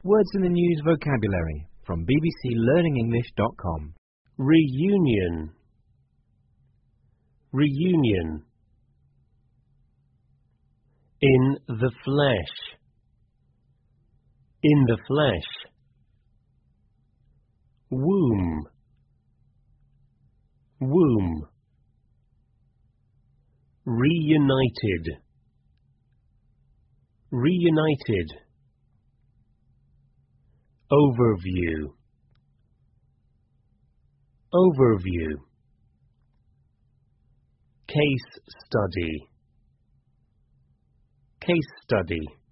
Words in the News vocabulary from bbclearningenglish.com. Reunion. Reunion. In the flesh. In the flesh. Womb. Womb. Reunited. Reunited. Overview. Overview. Case study. Case study.